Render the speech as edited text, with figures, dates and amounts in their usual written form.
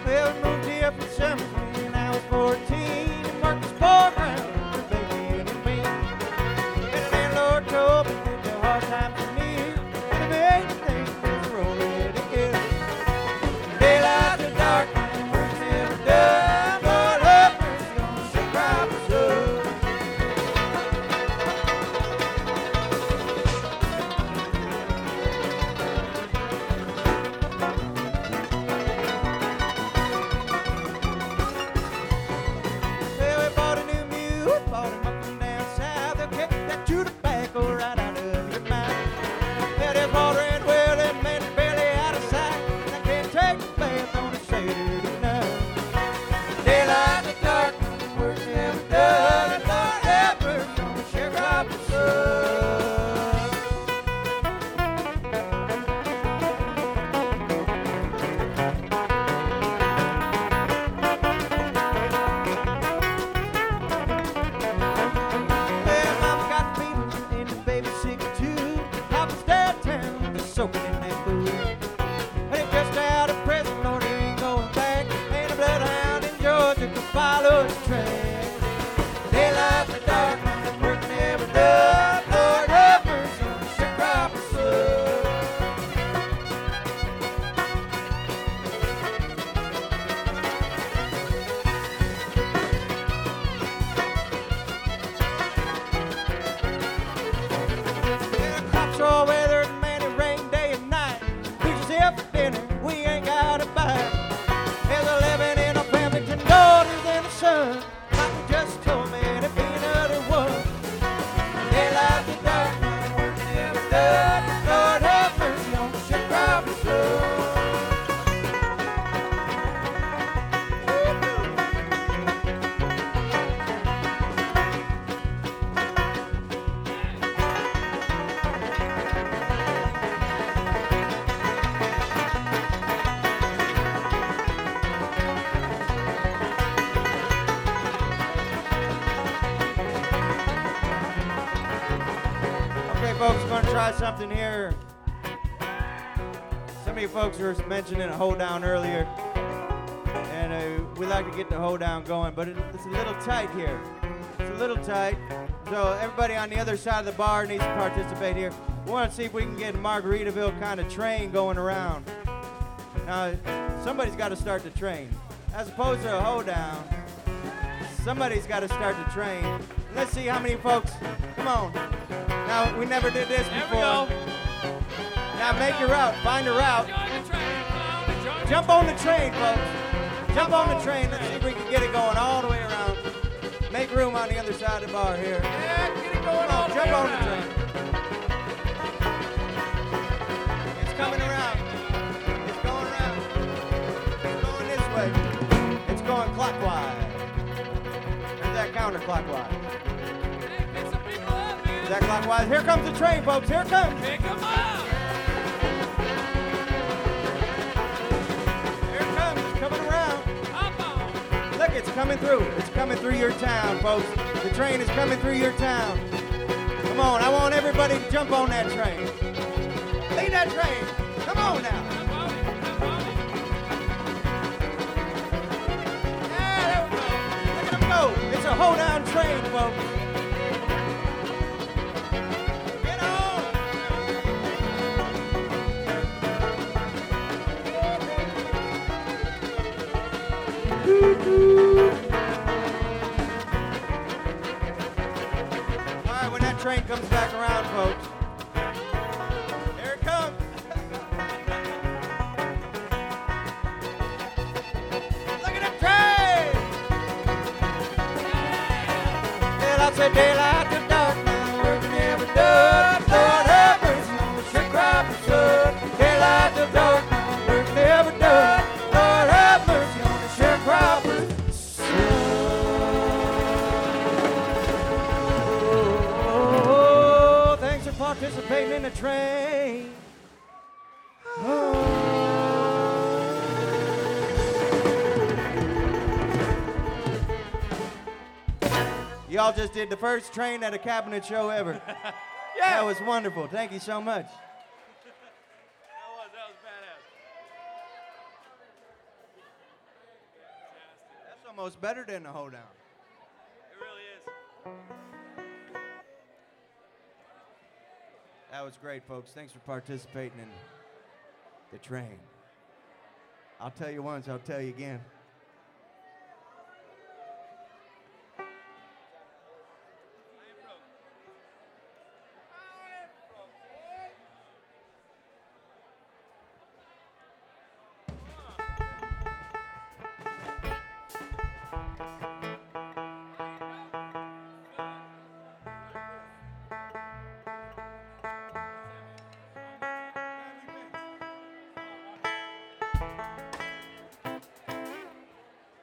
Well, we moved here from Summersby when I was 14 and worked this poor ground for baby and me. And the landlord told me that the hard times were near and the main thing was rolling again. Daylight to dark, work's never done. Lord have mercy on the sharecropper's son. Well, we bought a new mule, bought him up from down south. They'll kick that chew tobacco right out of your mouth. Yeah, this water ain't well, that man is barely out of sight. And I can't take a bath on a Saturday night. Daylight to dark, work's never done. Lord have mercy on the sharecropper's son. Well, mama got fever and the baby's sick too. Papa's downtown, just soaking in that booze. But he's just out of prison, Lord, he ain't going back. Ain't a bloodhound in Georgia can follow his track. Daylight to dark, work never done. Lord have mercy on the sharecropper's son. Yeah, the crops are all weathered, man, it rain day and night. We just here for dinner, we ain't got a bite. There's a living in a Flemington, daughters and a son. Papa just told me to be another one. Daylight to dark, work never done. Lord have mercy on the sharecropper's son. Okay, folks, we're going to try something here. Some of you folks were mentioning a hold down earlier, and we like to get the hold down going, but it's a little tight here. It's a little tight, so everybody on the other side of the bar needs to participate here. We want to see if we can get a Margaritaville kind of train going around. Now, somebody's got to start the train. As opposed to a hold down, somebody's got to start the train. Let's see how many folks, come on. Now, we never did this There we before. go. Now, make your route, find a route. Join the train. Come on, join the Jump on the train, folks. Jump on the train. Let's see if we can get it going all the way around. Make room on the other side of the bar here. Yeah, get it going Come on, all the jump way on the around. train. It's coming around. It's going around. It's going this way. It's going clockwise. Or is that counterclockwise? Hey, pick some people up, man. Is that clockwise? Here comes the train, folks. Here it comes. Pick 'em up. Here it comes. It's coming around. Hop on. Look, it's coming through. It's coming through your town, folks. The train is coming through your town. Come on, I want everybody to jump on that train. Lead that train. Come on now. Jump on it. Jump on it. Yeah, there we go. Look at them go. It's a hold-down train, folks. Get on. All right, when that train comes back around, folks, here it comes. Look at that train. Well, I said daylight to dark, now work never done. Lord have mercy on the sharecropper's son. Daylight to dark, now work never done. Lord have mercy on the sharecropper's son. Oh, thanks for participating in the train. Y'all just did the first train at a cabinet show ever. That was wonderful. Thank you so much. That was badass. almost better than the hoedown. It really is. That was great, folks. Thanks for participating in the train. I'll tell you once, I'll tell you again.